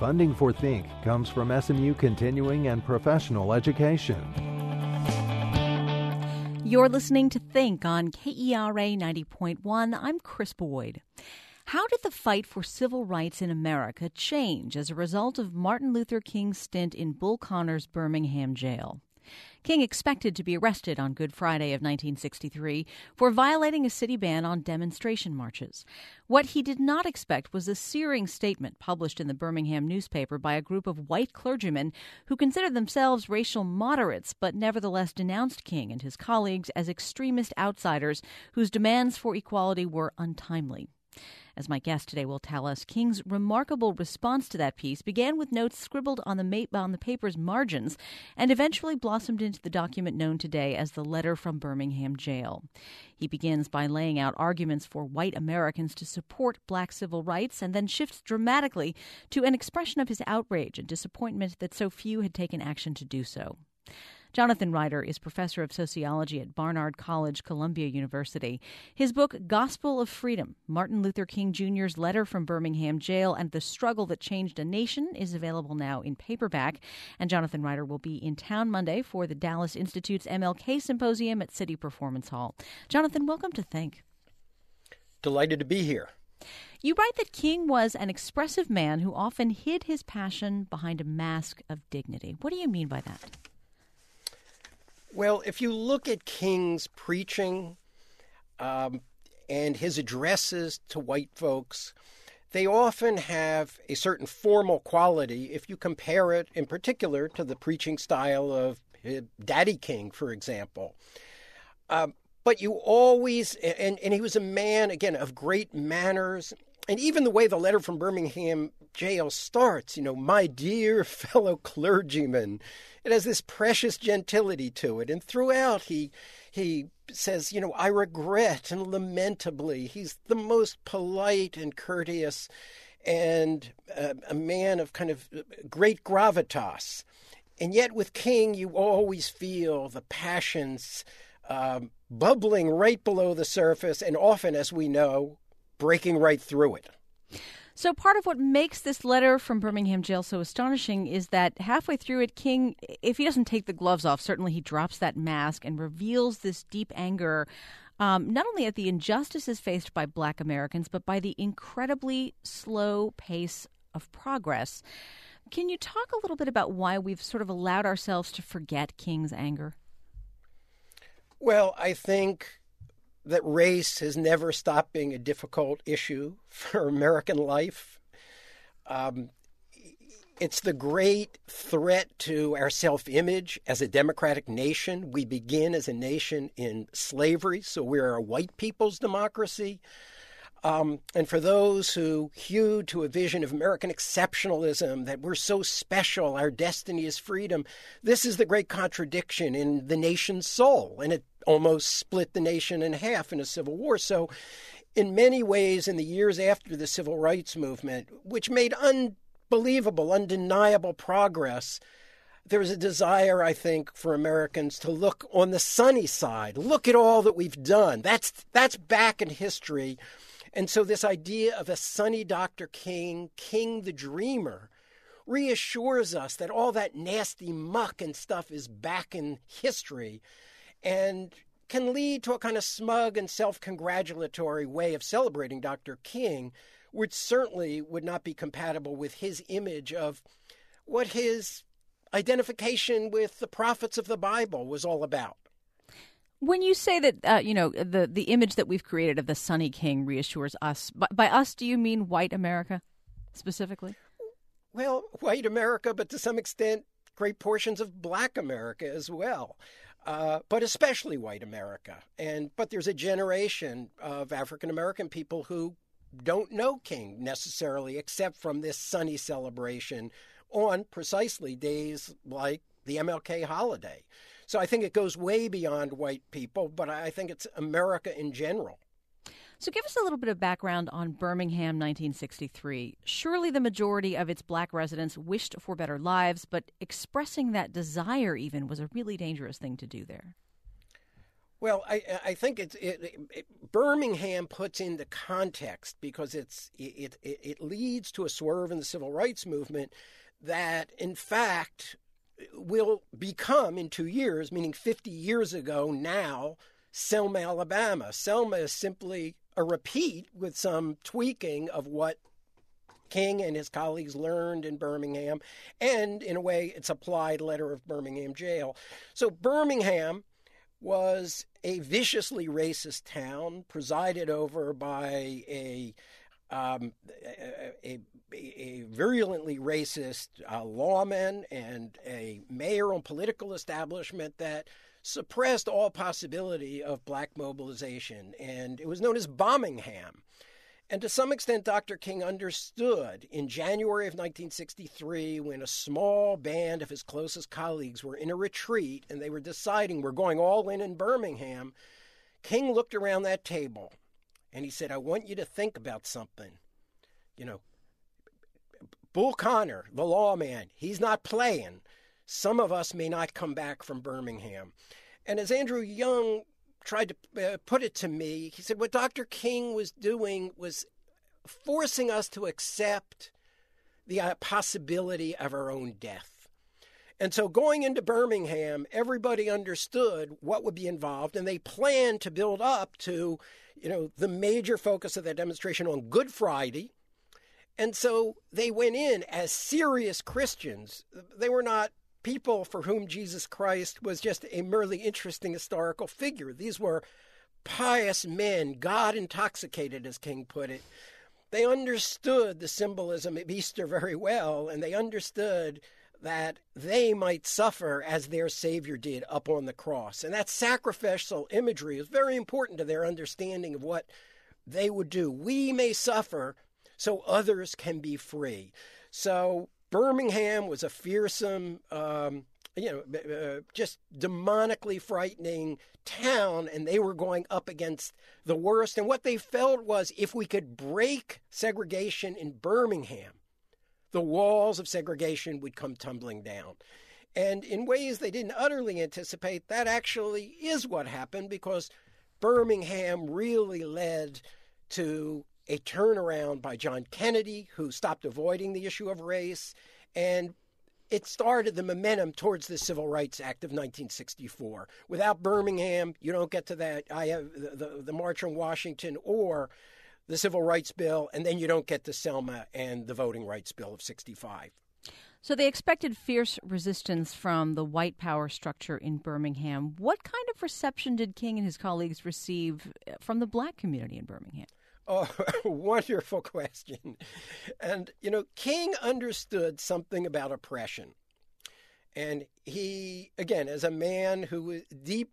Funding for Think comes from SMU Continuing and Professional Education. You're listening to Think on KERA 90.1. I'm Chris Boyd. How did the fight for civil rights in America change as a result of Martin Luther King's stint in Bull Connor's Birmingham jail? King expected to be arrested on Good Friday of 1963 for violating a city ban on demonstration marches. What he did not expect was a searing statement published in the Birmingham newspaper by a group of white clergymen who considered themselves racial moderates but nevertheless denounced King and his colleagues as extremist outsiders whose demands for equality were untimely. As my guest today will tell us, King's remarkable response to that piece began with notes scribbled on the paper's margins and eventually blossomed into the document known today as the Letter from Birmingham Jail. He begins by laying out arguments for white Americans to support black civil rights and then shifts dramatically to an expression of his outrage and disappointment that so few had taken action to do so. Jonathan Ryder is professor of sociology at Barnard College, Columbia University. His book, Gospel of Freedom, Martin Luther King Jr.'s Letter from Birmingham Jail and the Struggle That Changed a Nation, is available now in paperback. And Jonathan Ryder will be in town Monday for the Dallas Institute's MLK Symposium at City Performance Hall. Jonathan, welcome to Think. Delighted to be here. You write that King was an expressive man who often hid his passion behind a mask of dignity. What do you mean by that? Well, if you look at King's preaching and his addresses to white folks, they often have a certain formal quality if you compare it in particular to the preaching style of Daddy King, for example. But you always, and he was a man, again, of great manners. And even the way the Letter from Birmingham Jail starts, my dear fellow clergymen, it has this precious gentility to it. And throughout he says, I regret and lamentably. He's the most polite and courteous and a man of kind of great gravitas. And yet with King, you always feel the passions bubbling right below the surface and often, as we know, breaking right through it. So part of what makes this letter from Birmingham Jail so astonishing is that halfway through it, King, if he doesn't take the gloves off, certainly he drops that mask and reveals this deep anger, not only at the injustices faced by black Americans, but by the incredibly slow pace of progress. Can you talk a little bit about why we've sort of allowed ourselves to forget King's anger? Well, I think that race has never stopped being a difficult issue for American life. It's the great threat to our self-image as a democratic nation. We begin as a nation in slavery, so we're a white people's democracy. And for those who hew to a vision of American exceptionalism, that we're so special, our destiny is freedom, this is the great contradiction in the nation's soul. And it almost split the nation in half in a civil war. So in many ways, in the years after the civil rights movement, which made unbelievable, undeniable progress, there was a desire, I think, for Americans to look on the sunny side. Look at all that we've done. That's back in history. And so this idea of a sunny Dr. King, King the Dreamer, reassures us that all that nasty muck and stuff is back in history and can lead to a kind of smug and self-congratulatory way of celebrating Dr. King, which certainly would not be compatible with his image of what his identification with the prophets of the Bible was all about. When you say that, the image that we've created of the sunny king reassures us, by us, do you mean white America specifically? Well, white America, but to some extent, great portions of black America as well, but especially white America. But there's a generation of African-American people who don't know King necessarily, except from this sunny celebration on precisely days like the MLK holiday. So I think it goes way beyond white people, but I think it's America in general. So give us a little bit of background on Birmingham 1963. Surely the majority of its black residents wished for better lives, but expressing that desire even was a really dangerous thing to do there. Well, I think Birmingham puts into context because it leads to a swerve in the civil rights movement that, in fact, will become in 2 years, meaning 50 years ago now, Selma, Alabama. Selma is simply a repeat with some tweaking of what King and his colleagues learned in Birmingham, and in a way, it's applied letter of Birmingham jail. So Birmingham was a viciously racist town presided over by a virulently racist lawman and a mayor and political establishment that suppressed all possibility of black mobilization. And it was known as Bombingham. And to some extent, Dr. King understood in January of 1963, when a small band of his closest colleagues were in a retreat and they were deciding we're going all in Birmingham, King looked around that table and he said, I want you to think about something. You know, Bull Connor, the lawman, he's not playing. Some of us may not come back from Birmingham. And as Andrew Young tried to put it to me, he said what Dr. King was doing was forcing us to accept the possibility of our own death. And so going into Birmingham, everybody understood what would be involved, and they planned to build up to, the major focus of that demonstration on Good Friday. And so they went in as serious Christians. They were not people for whom Jesus Christ was just a merely interesting historical figure. These were pious men, God intoxicated, as King put it. They understood the symbolism of Easter very well, and they understood that they might suffer as their Savior did up on the cross. And that sacrificial imagery is very important to their understanding of what they would do. We may suffer so others can be free. So Birmingham was a fearsome, just demonically frightening town, and they were going up against the worst. And what they felt was if we could break segregation in Birmingham, the walls of segregation would come tumbling down. And in ways they didn't utterly anticipate, that actually is what happened, because Birmingham really led to a turnaround by John Kennedy, who stopped avoiding the issue of race, and it started the momentum towards the Civil Rights Act of 1964. Without Birmingham, you don't get to that. I have the March on Washington or the Civil Rights Bill, and then you don't get to Selma and the Voting Rights Bill of 65. So they expected fierce resistance from the white power structure in Birmingham. What kind of reception did King and his colleagues receive from the black community in Birmingham? Oh, wonderful question. And, King understood something about oppression. And he, again, as a man who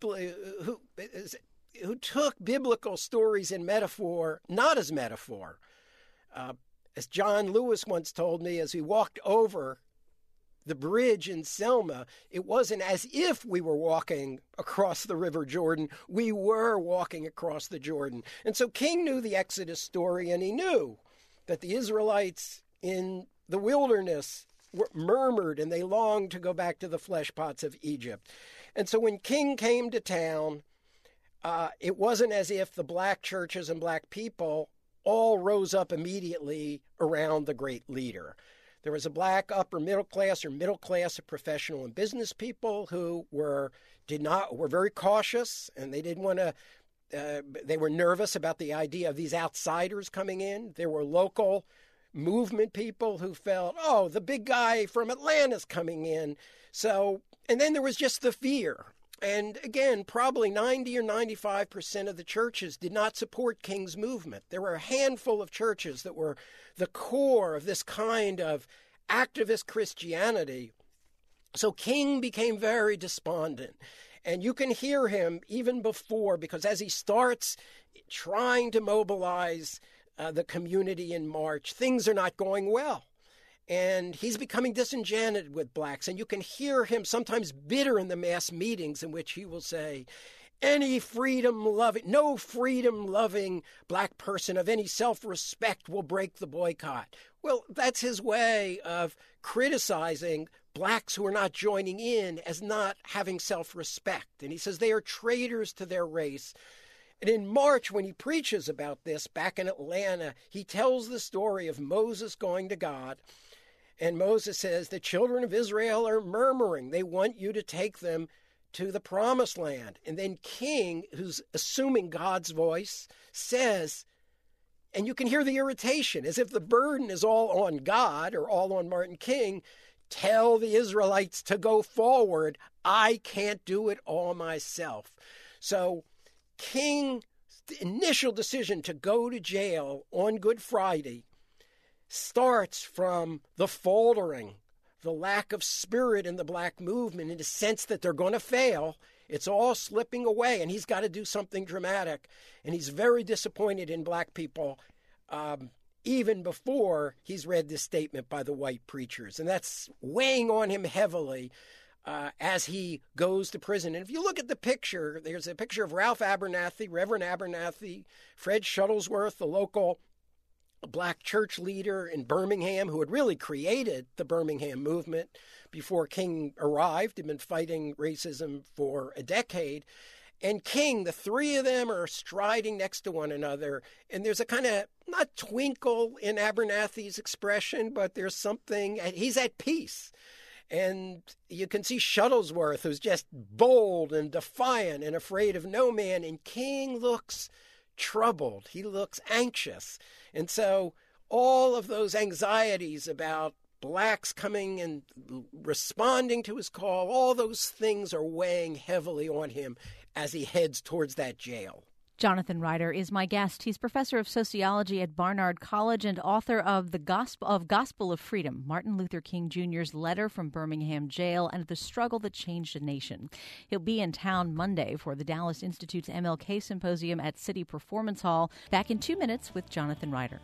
took biblical stories and metaphor, not as metaphor. As John Lewis once told me, as we walked over the bridge in Selma, it wasn't as if we were walking across the River Jordan. We were walking across the Jordan. And so King knew the Exodus story, and he knew that the Israelites in the wilderness murmured, and they longed to go back to the flesh pots of Egypt. And so when King came to town, it wasn't as if the black churches and black people all rose up immediately around the great leader. There was a black upper middle class or middle class of professional and business people who were very cautious, and they didn't want to. They were nervous about the idea of these outsiders coming in. There were local movement people who felt, oh, the big guy from Atlanta's coming in. So, and then there was just the fear. And again, probably 90 or 95% of the churches did not support King's movement. There were a handful of churches that were the core of this kind of activist Christianity. So King became very despondent. And you can hear him even before, because as he starts trying to mobilize the community in March, things are not going well. And he's becoming disenchanted with blacks. And you can hear him sometimes bitter in the mass meetings in which he will say, no freedom-loving black person of any self-respect will break the boycott. Well, that's his way of criticizing blacks who are not joining in as not having self-respect. And he says they are traitors to their race. And in March, when he preaches about this back in Atlanta, he tells the story of Moses going to God. And Moses says, the children of Israel are murmuring. They want you to take them to the promised land. And then King, who's assuming God's voice, says, and you can hear the irritation, as if the burden is all on God or all on Martin King, tell the Israelites to go forward. I can't do it all myself. So King's initial decision to go to jail on Good Friday starts from the faltering, the lack of spirit in the black movement, in the sense that they're going to fail. It's all slipping away, and he's got to do something dramatic. And he's very disappointed in black people, even before he's read this statement by the white preachers. And that's weighing on him heavily as he goes to prison. And if you look at the picture, there's a picture of Ralph Abernathy, Reverend Abernathy, Fred Shuttlesworth, the local black church leader in Birmingham who had really created the Birmingham movement before King arrived. He'd been fighting racism for a decade. And King, the three of them are striding next to one another. And there's a kind of, not twinkle in Abernathy's expression, but there's something, he's at peace. And you can see Shuttlesworth, who's just bold and defiant and afraid of no man. And King looks troubled. He looks anxious. And so all of those anxieties about blacks coming and responding to his call, all those things are weighing heavily on him as he heads towards that jail. Jonathan Ryder is my guest. He's professor of sociology at Barnard College and author of The Gospel of Freedom, Martin Luther King Jr.'s letter from Birmingham jail and the struggle that changed a nation. He'll be in town Monday for the Dallas Institute's MLK Symposium at City Performance Hall. Back in 2 minutes with Jonathan Ryder.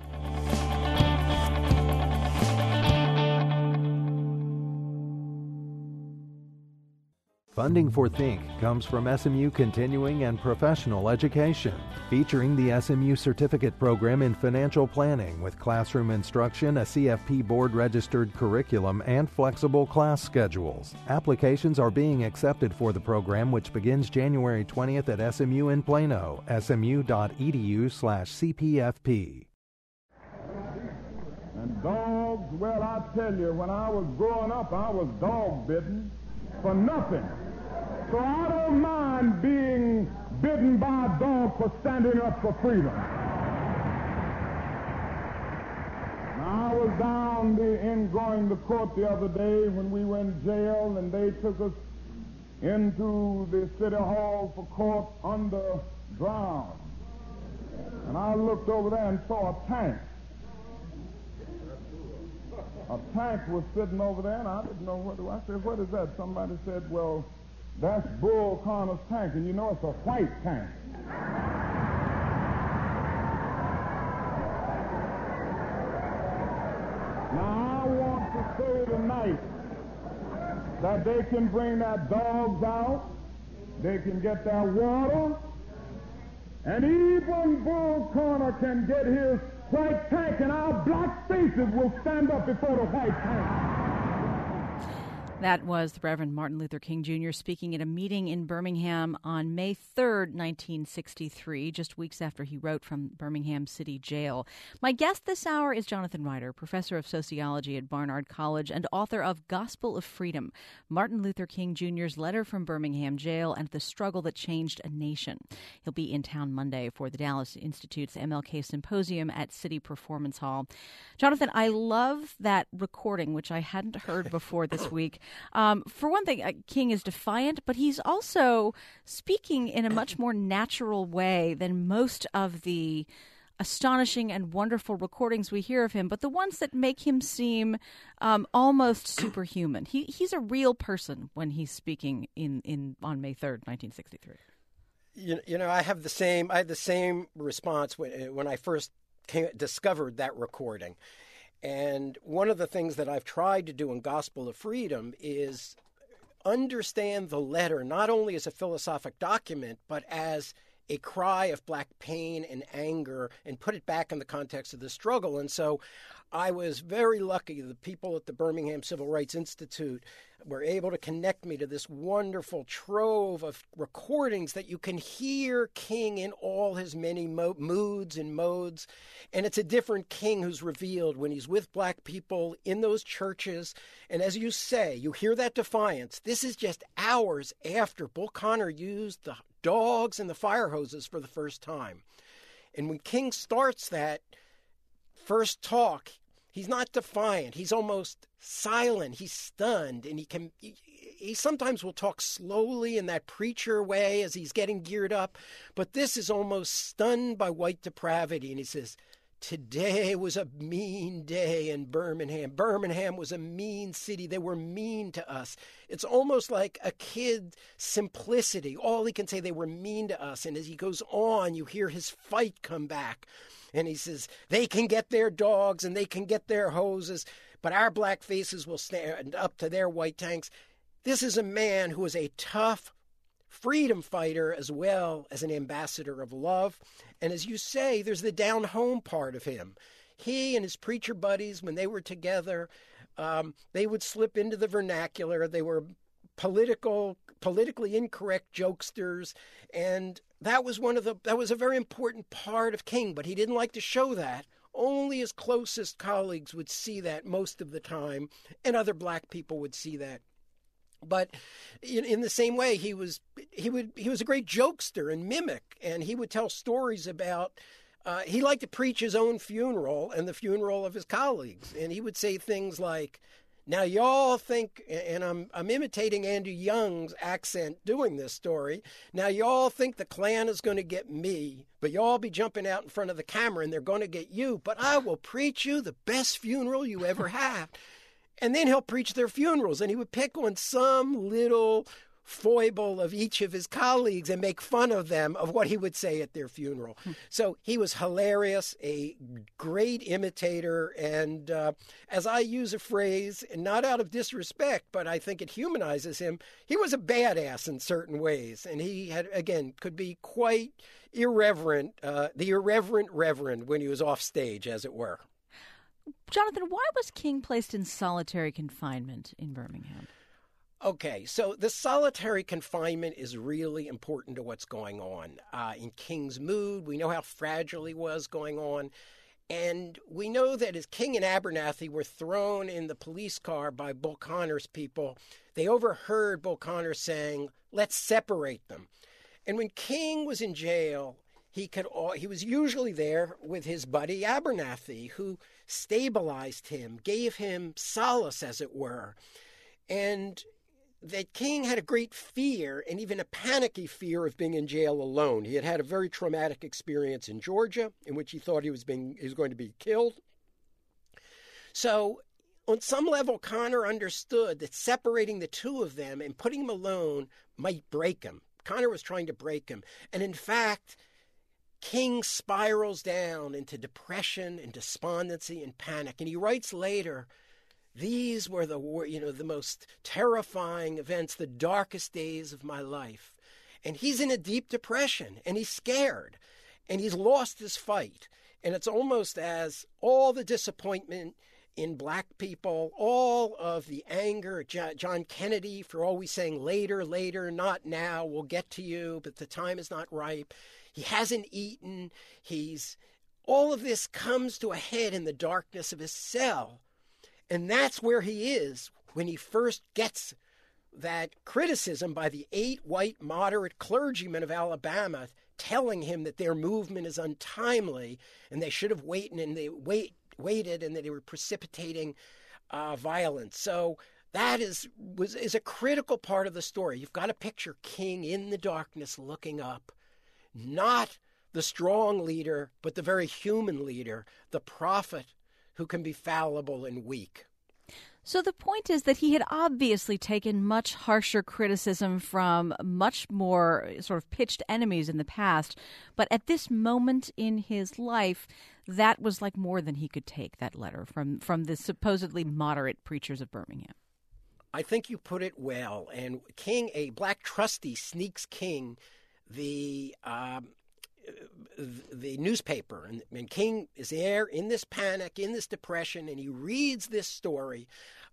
Funding for Think comes from SMU Continuing and Professional Education, featuring the SMU Certificate Program in Financial Planning with classroom instruction, a CFP board-registered curriculum, and flexible class schedules. Applications are being accepted for the program, which begins January 20th at SMU in Plano, smu.edu/CPFP. And dogs, well, I tell you, when I was growing up, I was dog-bitten for nothing. So I don't mind being bitten by a dog for standing up for freedom. Now, I was down going to court the other day when we were in jail, and they took us into the city hall for court underground. And I looked over there and saw a tank. A tank was sitting over there, and I didn't know what. I said, "What is that?" Somebody said, "Well, that's Bull Connor's tank," and you know it's a white tank. Now I want to say tonight that they can bring their dogs out, they can get their water, and even Bull Connor can get his white tank, and our black faces will stand up before the white tank. That was the Reverend Martin Luther King Jr. speaking at a meeting in Birmingham on May 3rd, 1963, just weeks after he wrote from Birmingham City Jail. My guest this hour is Jonathan Ryder, professor of sociology at Barnard College and author of Gospel of Freedom, Martin Luther King Jr.'s letter from Birmingham jail and the struggle that changed a nation. He'll be in town Monday for the Dallas Institute's MLK Symposium at City Performance Hall. Jonathan, I love that recording, which I hadn't heard before this week. For one thing, King is defiant, but he's also speaking in a much more natural way than most of the astonishing and wonderful recordings we hear of him, but the ones that make him seem almost superhuman. He's a real person when he's speaking on May 3rd, 1963. You know, I had the same response when I first discovered that recording. And one of the things that I've tried to do in Gospel of Freedom is understand the letter not only as a philosophic document, but as a cry of black pain and anger and put it back in the context of the struggle. And so I was very lucky. The people at the Birmingham Civil Rights Institute were able to connect me to this wonderful trove of recordings that you can hear King in all his many moods and modes. And it's a different King who's revealed when he's with black people in those churches. And as you say, you hear that defiance. This is just hours after Bull Connor used the dogs and the fire hoses for the first time. And when King starts that first talk, he's not defiant. He's almost silent. He's stunned. And he sometimes will talk slowly in that preacher way as he's getting geared up. But this is almost stunned by white depravity. And he says, today was a mean day in Birmingham. Birmingham was a mean city. They were mean to us. It's almost like a kid's simplicity. All he can say, they were mean to us. And as he goes on, you hear his fight come back. And he says, they can get their dogs and they can get their hoses, but our black faces will stand up to their white tanks. This is a man who is a tough freedom fighter as well as an ambassador of love. And as you say, there's the down home part of him. He and his preacher buddies, when they were together, they would slip into the vernacular. They were politically incorrect jokesters, and that was a very important part of King, but he didn't like to show that. Only his closest colleagues would see that most of the time, and other black people would see that. But in the same way, he was a great jokester and mimic, and he would tell stories about. He liked to preach his own funeral and the funeral of his colleagues, and he would say things like, "Now y'all think," and I'm imitating Andrew Young's accent doing this story. "Now y'all think the Klan is going to get me, but y'all be jumping out in front of the camera and they're going to get you. But I will preach you the best funeral you ever have." And then he'll preach their funerals, and he would pick on some little foible of each of his colleagues and make fun of them of what he would say at their funeral. So he was hilarious, a great imitator, and as I use a phrase, and not out of disrespect, but I think it humanizes him, he was a badass in certain ways, and he had, again, could be quite irreverent, the irreverent reverend when he was off stage, as it were. Jonathan, why was King placed in solitary confinement in Birmingham? Okay, so the solitary confinement is really important to what's going on. In King's mood, we know how fragile he was going on. And we know that as King and Abernathy were thrown in the police car by Bull Connor's people, they overheard Bull Connor saying, "Let's separate them." And when King was in jail, he was usually there with his buddy Abernathy, who stabilized him, gave him solace, as it were. And that King had a great fear, and even a panicky fear, of being in jail alone. He had had a very traumatic experience in Georgia in which he thought he was going to be killed. So on some level, Connor understood that separating the two of them and putting him alone might break him. Connor was trying to break him. And in fact, King spirals down into depression and despondency and panic. And he writes later, "These were the most terrifying events, the darkest days of my life." And he's in a deep depression, and he's scared, and he's lost his fight. And it's almost as all the disappointment in black people, all of the anger at John Kennedy for always saying later, not now, we'll get to you, but the time is not ripe. He hasn't eaten. All of this comes to a head in the darkness of his cell. And that's where he is when he first gets that criticism by the 8 white moderate clergymen of Alabama telling him that their movement is untimely and they should have waited, and that they were precipitating violence. So that is a critical part of the story. You've got to picture King in the darkness looking up, not the strong leader, but the very human leader, the prophet who can be fallible and weak. So the point is that he had obviously taken much harsher criticism from much more sort of pitched enemies in the past, but at this moment in his life, that was like more than he could take, that letter from the supposedly moderate preachers of Birmingham. I think you put it well. And King, a black trustee, sneaks King the newspaper, and King is there in this panic, in this depression, and he reads this story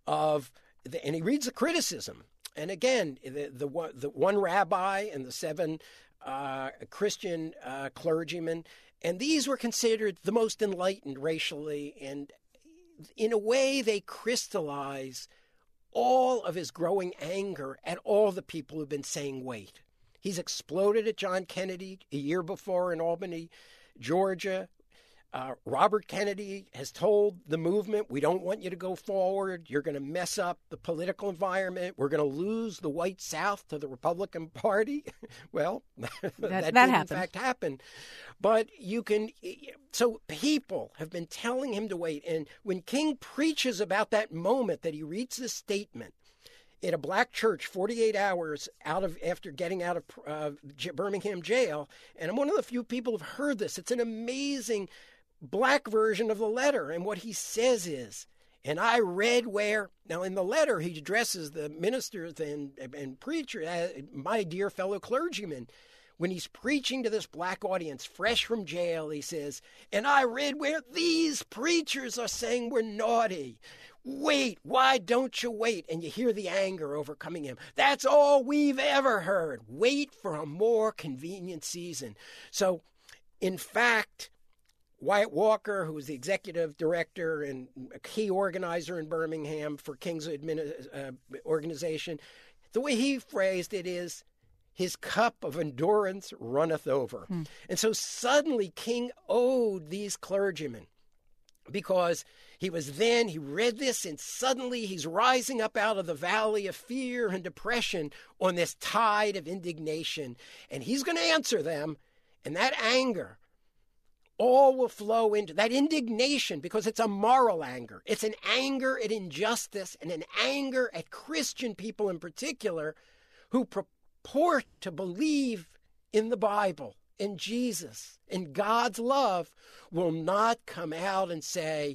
and he reads the criticism. And again, the one rabbi and the 7 Christian clergymen, and these were considered the most enlightened racially, and in a way they crystallize all of his growing anger at all the people who've been saying wait. He's exploded at John Kennedy a year before in Albany, Georgia. Robert Kennedy has told the movement, we don't want you to go forward. You're going to mess up the political environment. We're going to lose the white South to the Republican Party. Well, that did in fact happen. But so people have been telling him to wait. And when King preaches about that moment that he reads this statement in a black church 48 hours after getting out of Birmingham jail, and I'm one of the few people who've heard this. It's an amazing black version of the letter. And what he says is, and I read where, now in the letter he addresses the ministers and preacher, my dear fellow clergymen. When he's preaching to this black audience fresh from jail, he says, and I read where these preachers are saying we're naughty. Wait, why don't you wait? And you hear the anger overcoming him. That's all we've ever heard. Wait for a more convenient season. So, in fact, Wyatt Walker, who was the executive director and a key organizer in Birmingham for King's organization, the way he phrased it is, his cup of endurance runneth over. And so suddenly King owed these clergymen, because he read this, and suddenly he's rising up out of the valley of fear and depression on this tide of indignation. And he's going to answer them, and that anger all will flow into that indignation, because it's a moral anger. It's an anger at injustice and an anger at Christian people in particular who purport to believe in the Bible, in Jesus, in God's love, will not come out and say,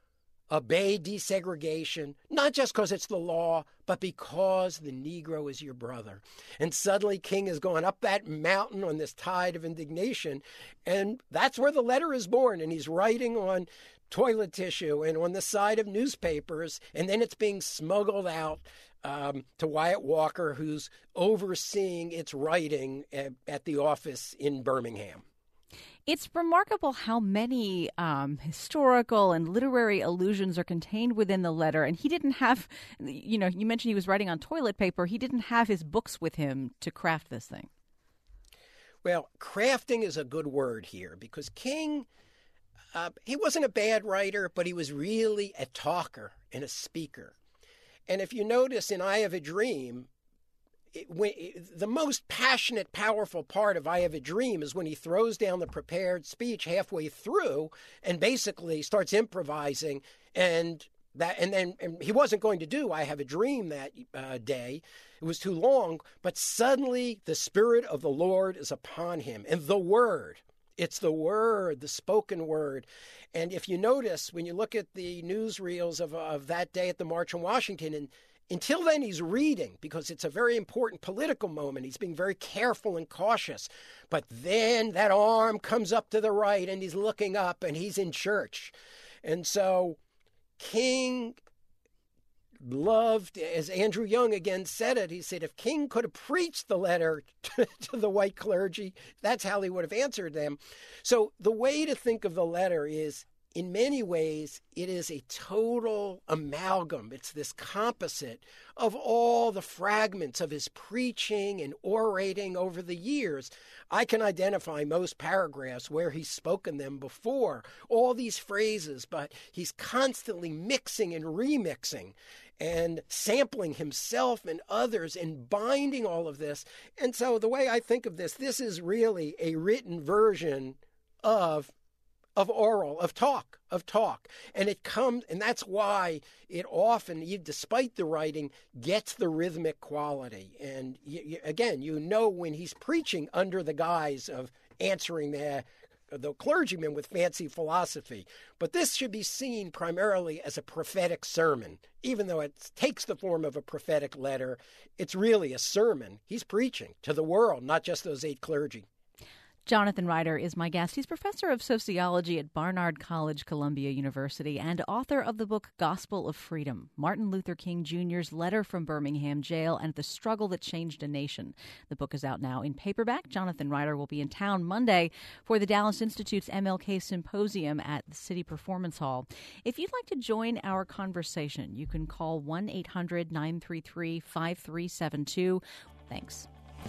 obey desegregation, not just because it's the law, but because the Negro is your brother. And suddenly King is going up that mountain on this tide of indignation, and that's where the letter is born. And he's writing on toilet tissue and on the side of newspapers, and then it's being smuggled out to Wyatt Walker, who's overseeing its writing at the office in Birmingham. It's remarkable how many historical and literary allusions are contained within the letter. And he didn't have, you mentioned he was writing on toilet paper. He didn't have his books with him to craft this thing. Well, crafting is a good word here, because King, he wasn't a bad writer, but he was really a talker and a speaker. And if you notice in I Have a Dream, the most passionate, powerful part of I Have a Dream is when he throws down the prepared speech halfway through and basically starts improvising, and he wasn't going to do I Have a Dream that day. It was too long, but suddenly the Spirit of the Lord is upon him, and the Word. It's the Word, the spoken word. And if you notice, when you look at the newsreels of that day at the March on Washington, and until then he's reading, because it's a very important political moment. He's being very careful and cautious. But then that arm comes up to the right, and he's looking up, and he's in church. And so King loved, as Andrew Young again said it, he said, if King could have preached the letter to the white clergy, that's how he would have answered them. So the way to think of the letter is, in many ways, it is a total amalgam. It's this composite of all the fragments of his preaching and orating over the years. I can identify most paragraphs where he's spoken them before, all these phrases, but he's constantly mixing and remixing and sampling himself and others and binding all of this. And so the way I think of this is really a written version of oral, of talk. And it comes, and that's why it often, despite the writing, gets the rhythmic quality. And again, when he's preaching under the guise of answering their the clergyman with fancy philosophy. But this should be seen primarily as a prophetic sermon. Even though it takes the form of a prophetic letter, it's really a sermon. He's preaching to the world, not just those 8 clergy. Jonathan Ryder is my guest. He's professor of sociology at Barnard College, Columbia University, and author of the book Gospel of Freedom, Martin Luther King Jr.'s Letter from Birmingham Jail and the Struggle That Changed a Nation. The book is out now in paperback. Jonathan Ryder will be in town Monday for the Dallas Institute's MLK Symposium at the City Performance Hall. If you'd like to join our conversation, you can call 1-800-933-5372. Thanks.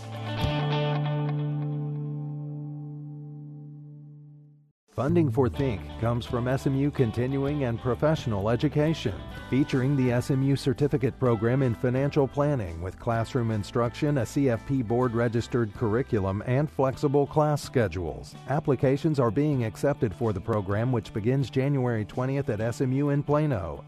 Funding for Think comes from SMU Continuing and Professional Education, featuring the SMU Certificate Program in Financial Planning with classroom instruction, a CFP board-registered curriculum, and flexible class schedules. Applications are being accepted for the program, which begins January 20th at SMU in Plano,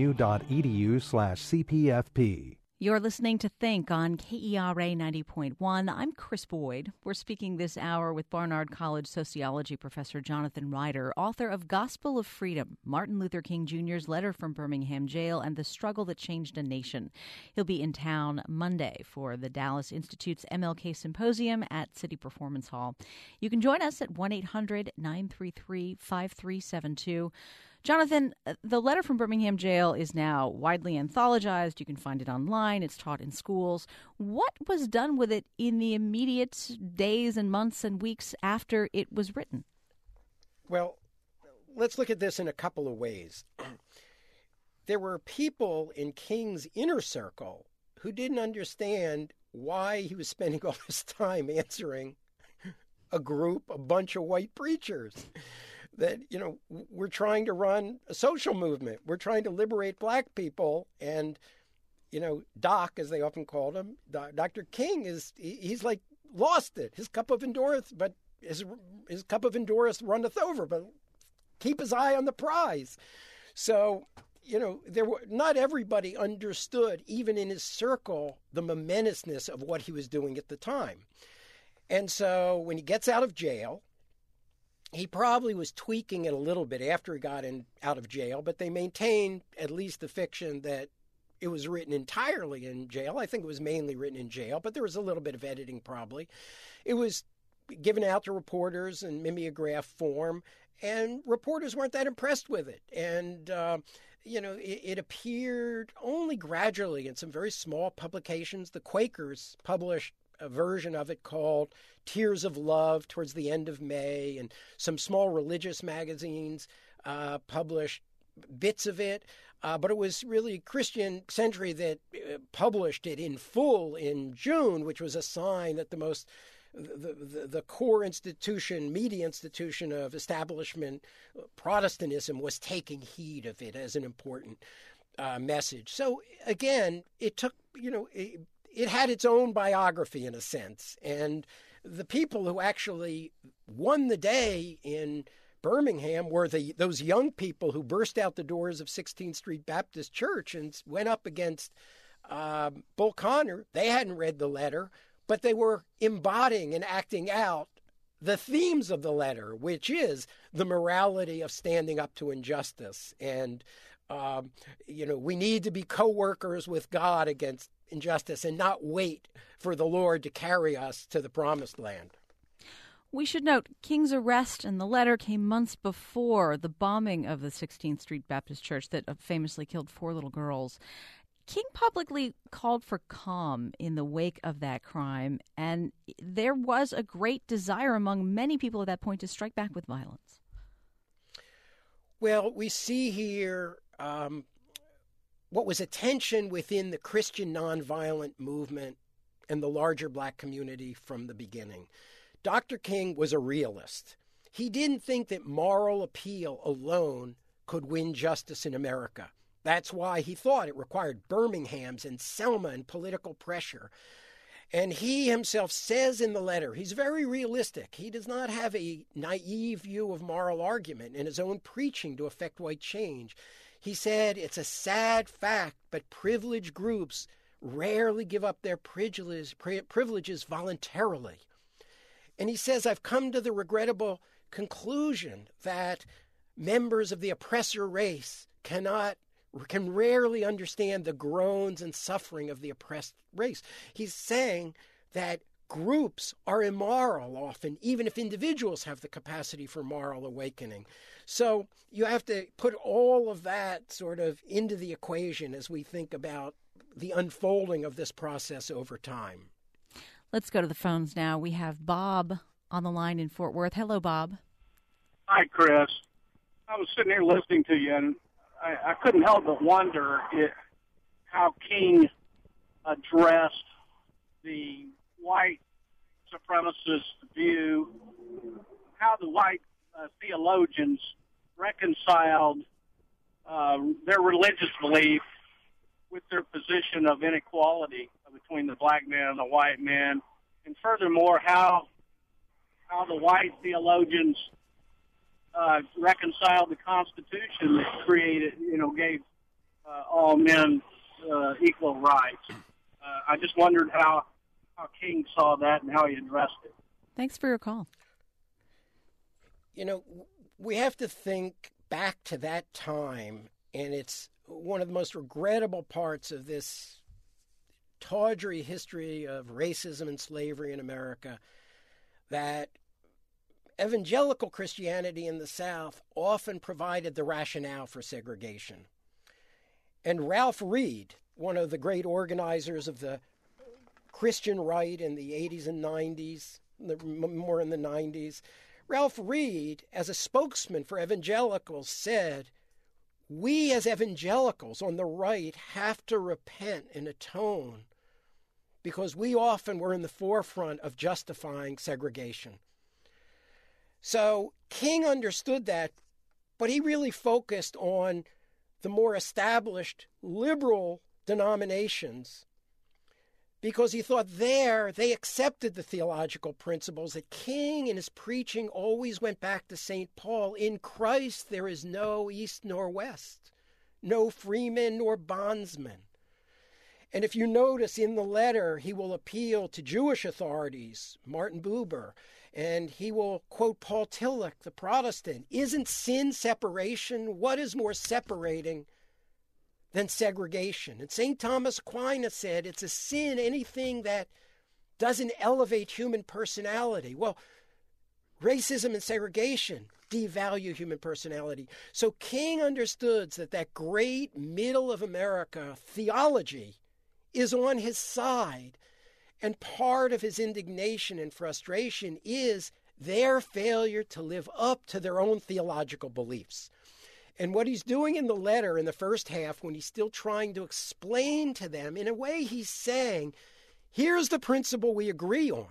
smu.edu/CPFP. You're listening to Think on KERA 90.1. I'm Chris Boyd. We're speaking this hour with Barnard College sociology professor Jonathan Ryder, author of Gospel of Freedom, Martin Luther King Jr.'s Letter from Birmingham Jail and the Struggle That Changed a Nation. He'll be in town Monday for the Dallas Institute's MLK Symposium at City Performance Hall. You can join us at 1-800-933-5372. Jonathan, the Letter from Birmingham Jail is now widely anthologized. You can find it online. It's taught in schools. What was done with it in the immediate days and months and weeks after it was written? Well, let's look at this in a couple of ways. There were people in King's inner circle who didn't understand why he was spending all this time answering a bunch of white preachers. That, we're trying to run a social movement. We're trying to liberate black people. And, Doc, as they often called him, Dr. King, he's like lost it. His cup of endurance, but his cup of endurance runneth over, but keep his eye on the prize. So, not everybody understood, even in his circle, the momentousness of what he was doing at the time. And so when he gets out of jail, he probably was tweaking it a little bit after he got out of jail, but they maintained at least the fiction that it was written entirely in jail. I think it was mainly written in jail, but there was a little bit of editing probably. It was given out to reporters in mimeograph form, and reporters weren't that impressed with it. And, it appeared only gradually in some very small publications. The Quakers published a version of it called Tears of Love towards the end of May, and some small religious magazines published bits of it. But it was really Christian Century that published it in full in June, which was a sign that the core institution, media institution of establishment Protestantism was taking heed of it as an important message. So again, it took, it had its own biography in a sense. And the people who actually won the day in Birmingham were those young people who burst out the doors of 16th Street Baptist Church and went up against Bull Connor. They hadn't read the letter, but they were embodying and acting out the themes of the letter, which is the morality of standing up to injustice. And, we need to be co-workers with God against injustice and not wait for the Lord to carry us to the promised land. We should note King's arrest and the letter came months before the bombing of the 16th Street Baptist Church that famously killed 4 little girls. King publicly called for calm in the wake of that crime, and there was a great desire among many people at that point to strike back with violence. Well, we see here what was a tension within the Christian nonviolent movement and the larger black community from the beginning. Dr. King was a realist. He didn't think that moral appeal alone could win justice in America. That's why he thought it required Birmingham's and Selma and political pressure. And he himself says in the letter, he's very realistic. He does not have a naive view of moral argument in his own preaching to effect white change. He said, it's a sad fact, but privileged groups rarely give up their privileges voluntarily. And he says, I've come to the regrettable conclusion that members of the oppressor race can rarely understand the groans and suffering of the oppressed race. He's saying that groups are immoral often, even if individuals have the capacity for moral awakening. So you have to put all of that sort of into the equation as we think about the unfolding of this process over time. Let's go to the phones now. We have Bob on the line in Fort Worth. Hello, Bob. Hi, Chris. I was sitting here listening to you, and I couldn't help but wonder how King addressed the white supremacist view, how the white theologians reconciled their religious belief with their position of inequality between the black man and the white man, and furthermore, how the white theologians reconciled the Constitution that gave all men equal rights. I just wondered how King saw that and how he addressed it. Thanks for your call. We have to think back to that time, and it's one of the most regrettable parts of this tawdry history of racism and slavery in America, that evangelical Christianity in the South often provided the rationale for segregation. And Ralph Reed, one of the great organizers of the Christian right in the 80s and 90s, more in the 90s, Ralph Reed, as a spokesman for evangelicals, said, "We as evangelicals on the right have to repent and atone because we often were in the forefront of justifying segregation." So King understood that, but he really focused on the more established liberal denominations because he thought they accepted the theological principles that King in his preaching always went back to St. Paul. In Christ there is no east nor west, no freeman nor bondsman. And if you notice in the letter, he will appeal to Jewish authorities, Martin Buber, and he will quote Paul Tillich, the Protestant. Isn't sin separation? What is more separating than segregation? And St. Thomas Aquinas said it's a sin, anything that doesn't elevate human personality. Well, racism and segregation devalue human personality. So King understood that great middle of America theology is on his side. And part of his indignation and frustration is their failure to live up to their own theological beliefs. And what he's doing in the letter in the first half, when he's still trying to explain to them, in a way he's saying, here's the principle we agree on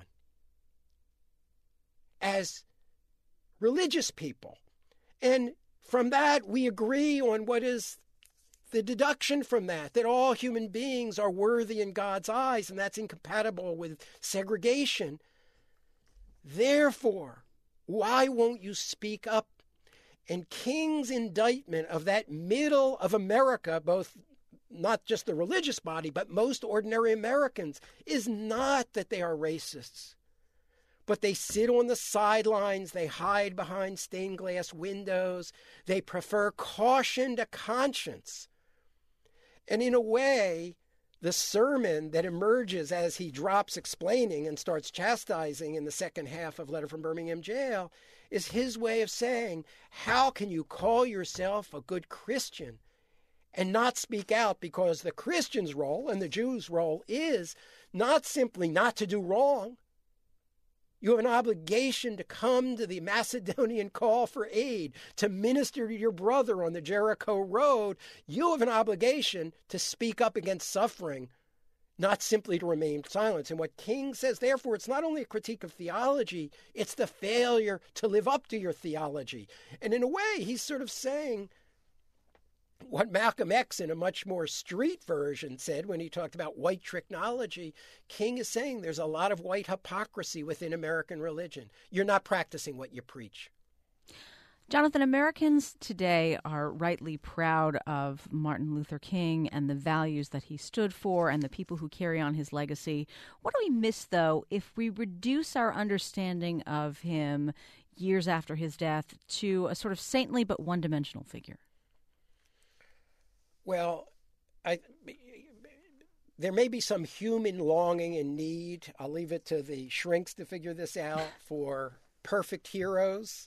as religious people. And from that, we agree on what is the deduction from that all human beings are worthy in God's eyes, and that's incompatible with segregation. Therefore, why won't you speak up? And King's indictment of that middle of America, both not just the religious body, but most ordinary Americans, is not that they are racists, but they sit on the sidelines, they hide behind stained glass windows, they prefer caution to conscience. And in a way, the sermon that emerges as he drops explaining and starts chastising in the second half of Letter from Birmingham Jail is his way of saying, how can you call yourself a good Christian and not speak out? Because the Christian's role and the Jew's role is not simply not to do wrong. You have an obligation to come to the Macedonian call for aid, to minister to your brother on the Jericho road. You have an obligation to speak up against suffering, not simply to remain silent. And what King says, therefore, it's not only a critique of theology, it's the failure to live up to your theology. And in a way, he's sort of saying what Malcolm X in a much more street version said when he talked about white technology. King is saying there's a lot of white hypocrisy within American religion. You're not practicing what you preach. Jonathan, Americans today are rightly proud of Martin Luther King and the values that he stood for and the people who carry on his legacy. What do we miss, though, if we reduce our understanding of him years after his death to a sort of saintly but one-dimensional figure? Well, there may be some human longing and need. I'll leave it to the shrinks to figure this out for perfect heroes.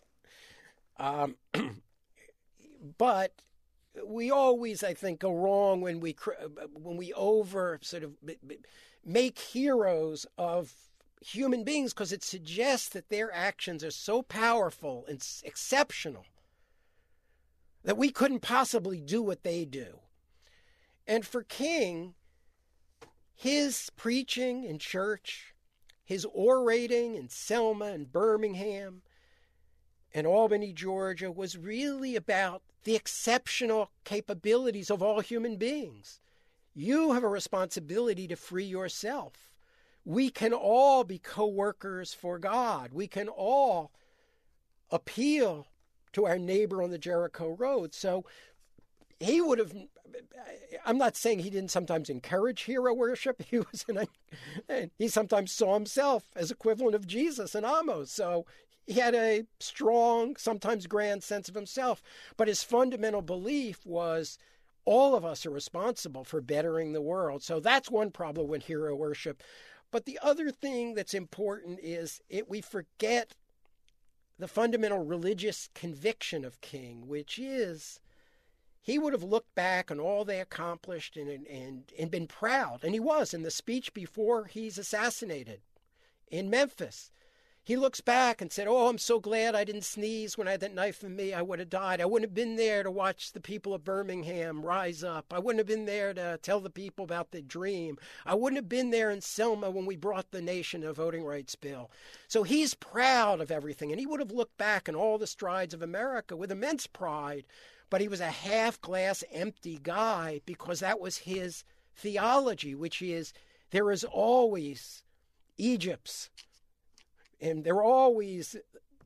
But we always, I think, go wrong when we over sort of make heroes of human beings, because it suggests that their actions are so powerful and exceptional that we couldn't possibly do what they do. And for King, his preaching in church, his orating in Selma and Birmingham and Albany, Georgia, was really about the exceptional capabilities of all human beings. You have a responsibility to free yourself. We can all be co-workers for God. We can all appeal to our neighbor on the Jericho Road. So he would have, I'm not saying he didn't sometimes encourage hero worship. He sometimes saw himself as equivalent of Jesus and Amos. So he had a strong, sometimes grand sense of himself. But his fundamental belief was all of us are responsible for bettering the world. So that's one problem with hero worship. But the other thing that's important is we forget the fundamental religious conviction of King, which is he would have looked back on all they accomplished and been proud. And he was in the speech before he's assassinated in Memphis. He looks back and said, "Oh, I'm so glad I didn't sneeze when I had that knife in me. I would have died. I wouldn't have been there to watch the people of Birmingham rise up. I wouldn't have been there to tell the people about the dream. I wouldn't have been there in Selma when we brought the nation a voting rights bill." So he's proud of everything, and he would have looked back on all the strides of America with immense pride, but he was a half-glass empty guy because that was his theology, which is there is always Egypt's, and there are always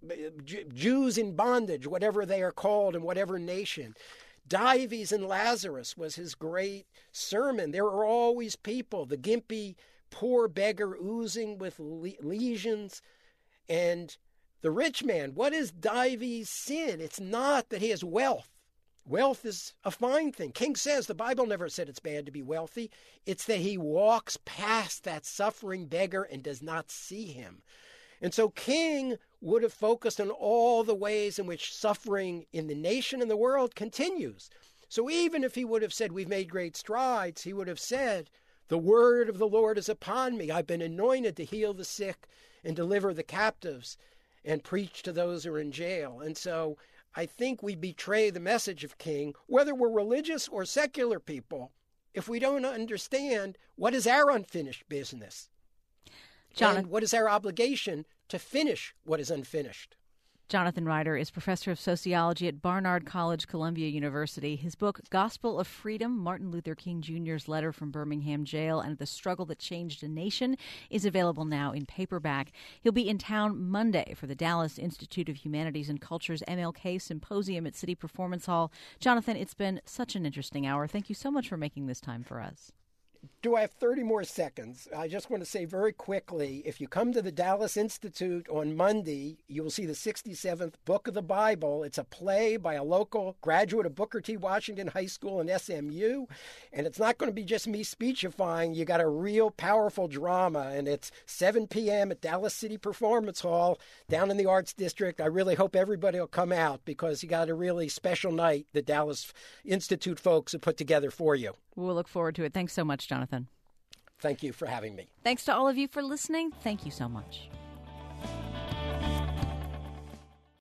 Jews in bondage, whatever they are called in whatever nation. Dives and Lazarus was his great sermon. There are always people, the gimpy poor beggar oozing with lesions. And the rich man, what is Dives' sin? It's not that he has wealth. Wealth is a fine thing. King says the Bible never said it's bad to be wealthy. It's that he walks past that suffering beggar and does not see him. And so King would have focused on all the ways in which suffering in the nation and the world continues. So even if he would have said, we've made great strides, he would have said, the word of the Lord is upon me. I've been anointed to heal the sick and deliver the captives and preach to those who are in jail. And so I think we betray the message of King, whether we're religious or secular people, if we don't understand what is our unfinished business. And what is our obligation to finish what is unfinished? Jonathan Ryder is professor of sociology at Barnard College, Columbia University. His book, Gospel of Freedom, Martin Luther King Jr.'s Letter from Birmingham Jail and the Struggle That Changed a Nation, is available now in paperback. He'll be in town Monday for the Dallas Institute of Humanities and Culture's MLK Symposium at City Performance Hall. Jonathan, it's been such an interesting hour. Thank you so much for making this time for us. Do I have 30 more seconds? I just want to say very quickly, if you come to the Dallas Institute on Monday, you will see the 67th Book of the Bible. It's a play by a local graduate of Booker T. Washington High School and SMU. And it's not going to be just me speechifying. You got a real powerful drama. And it's 7 p.m. at Dallas City Performance Hall down in the Arts District. I really hope everybody will come out because you got a really special night the Dallas Institute folks have put together for you. We'll look forward to it. Thanks so much, Jonathan. Thank you for having me. Thanks to all of you for listening. Thank you so much.